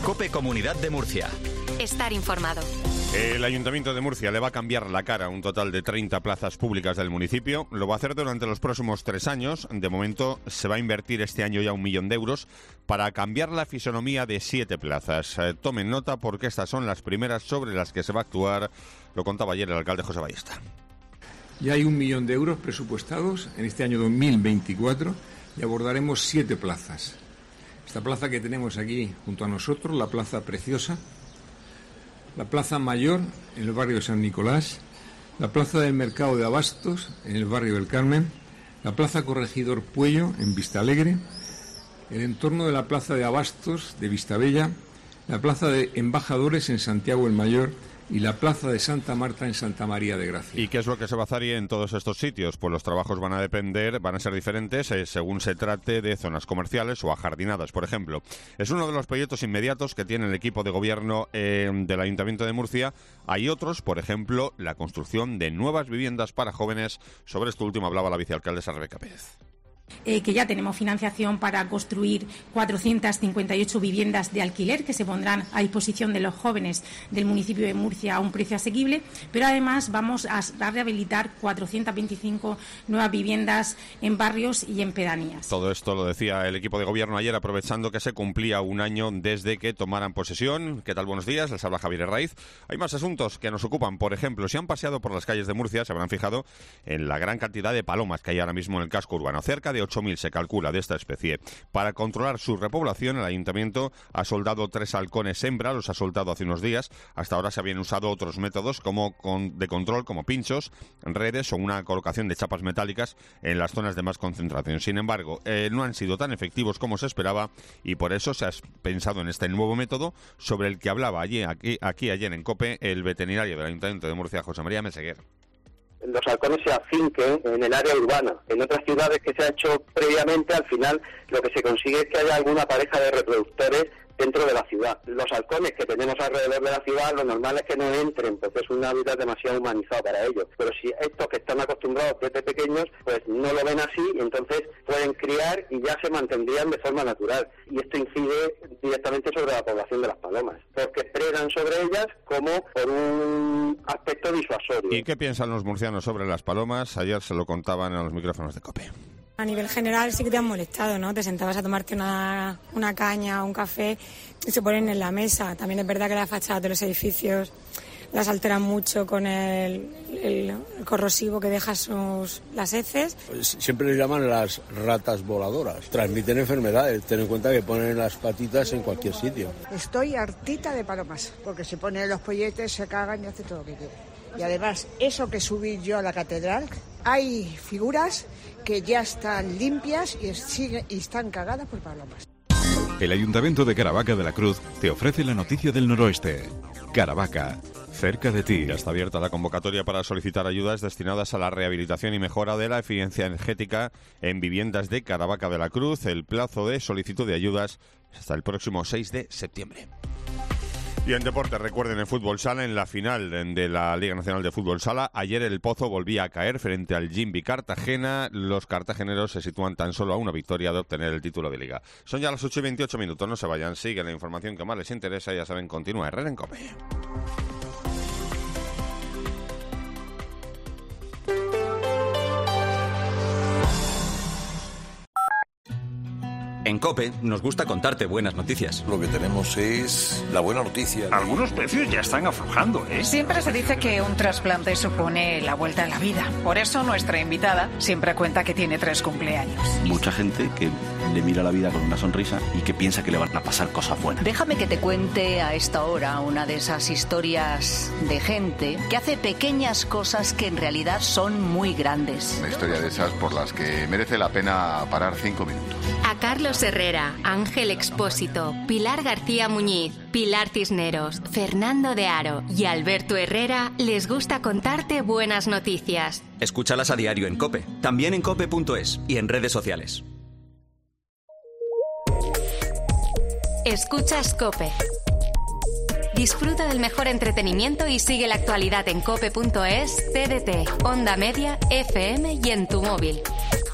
COPE Comunidad de Murcia. Estar informado. El Ayuntamiento de Murcia le va a cambiar la cara a un total de 30 plazas públicas del municipio. Lo va a hacer durante los próximos 3 años. De momento se va a invertir este año ya 1 millón de euros para cambiar la fisonomía de 7 plazas. Tomen nota porque estas son las primeras sobre las que se va a actuar. Lo contaba ayer el alcalde José Ballesta. Ya hay 1 millón de euros presupuestados en este año 2024 y abordaremos 7 plazas. Esta plaza que tenemos aquí junto a nosotros, la Plaza Preciosa, la Plaza Mayor en el barrio de San Nicolás, la Plaza del Mercado de Abastos en el barrio del Carmen, la Plaza Corregidor Puello en Vistalegre, el entorno de la Plaza de Abastos de Vistabella, la Plaza de Embajadores en Santiago el Mayor y la Plaza de Santa Marta en Santa María de Gracia. ¿Y qué es lo que se va a hacer en todos estos sitios? Pues los trabajos van a ser diferentes según se trate de zonas comerciales o ajardinadas, por ejemplo. Es uno de los proyectos inmediatos que tiene el equipo de gobierno del Ayuntamiento de Murcia. Hay otros, por ejemplo, la construcción de nuevas viviendas para jóvenes. Sobre esto último hablaba la vicealcaldesa Rebeca Pérez. Que ya tenemos financiación para construir 458 viviendas de alquiler que se pondrán a disposición de los jóvenes del municipio de Murcia a un precio asequible, pero además vamos a rehabilitar 425 nuevas viviendas en barrios y en pedanías. Todo esto lo decía el equipo de gobierno ayer, aprovechando que se cumplía 1 año desde que tomaran posesión. ¿Qué tal? Buenos días, les habla Javier Herraiz. Hay más asuntos que nos ocupan. Por ejemplo, si han paseado por las calles de Murcia, se habrán fijado en la gran cantidad de palomas que hay ahora mismo en el casco urbano. Cerca de 8.000 se calcula de esta especie. Para controlar su repoblación, el Ayuntamiento ha soldado 3 halcones hembra, los ha soltado hace unos días. Hasta ahora se habían usado otros métodos de control, como pinchos, redes o una colocación de chapas metálicas en las zonas de más concentración. Sin embargo, no han sido tan efectivos como se esperaba y por eso se ha pensado en este nuevo método sobre el que hablaba aquí ayer en COPE el veterinario del Ayuntamiento de Murcia, José María Meseguer. Los halcones se afinquen en el área urbana. En otras ciudades que se ha hecho previamente, al final lo que se consigue es que haya alguna pareja de reproductores dentro de la ciudad. Los halcones que tenemos alrededor de la ciudad, lo normal es que no entren, porque es un hábitat demasiado humanizado para ellos. Pero si estos que están acostumbrados desde pequeños, pues no lo ven así, entonces pueden criar y ya se mantendrían de forma natural. Y esto incide directamente sobre la población de las palomas, porque predan sobre ellas como por un aspecto disuasorio. ¿Y qué piensan los murcianos sobre las palomas? Ayer se lo contaban a los micrófonos de COPE. A nivel general sí que te han molestado, ¿no? Te sentabas a tomarte una caña o un café y se ponen en la mesa. También es verdad que las fachadas de los edificios las alteran mucho con el corrosivo que deja las heces. Siempre les llaman las ratas voladoras. Transmiten enfermedades. Ten en cuenta que ponen las patitas en cualquier sitio. Estoy hartita de palomas, porque se ponen los polletes, se cagan y hace todo lo que quieren. Y además, eso que subí yo a la catedral, hay figuras que ya están limpias y están cagadas por palomas. El Ayuntamiento de Caravaca de la Cruz te ofrece la noticia del noroeste. Caravaca, cerca de ti. Ya está abierta la convocatoria para solicitar ayudas destinadas a la rehabilitación y mejora de la eficiencia energética en viviendas de Caravaca de la Cruz. El plazo de solicitud de ayudas es hasta el próximo 6 de septiembre. Y en deporte, recuerden, en fútbol sala, en la final de la Liga Nacional de Fútbol Sala, ayer el Pozo volvía a caer frente al Jimby Cartagena. Los cartageneros se sitúan tan solo a una victoria de obtener el título de Liga. Son ya las 8:28, no se vayan, siguen la información que más les interesa, ya saben, continúa Herrera en COPE. En COPE nos gusta contarte buenas noticias. Lo que tenemos es la buena noticia. Algunos precios ya están aflojando, ¿eh? Siempre se dice que un trasplante supone la vuelta a la vida. Por eso nuestra invitada siempre cuenta que tiene 3 cumpleaños. Mucha gente que le mira la vida con una sonrisa y que piensa que le van a pasar cosas buenas. Déjame que te cuente a esta hora una de esas historias de gente que hace pequeñas cosas que en realidad son muy grandes. Una historia de esas por las que merece la pena parar 5 minutos. A Carlos Herrera, Ángel Expósito, Pilar García Muñiz, Pilar Cisneros, Fernando de Aro y Alberto Herrera les gusta contarte buenas noticias. Escúchalas a diario en COPE, también en cope.es y en redes sociales. Escuchas COPE. Disfruta del mejor entretenimiento y sigue la actualidad en cope.es, TDT, Onda Media, FM y en tu móvil.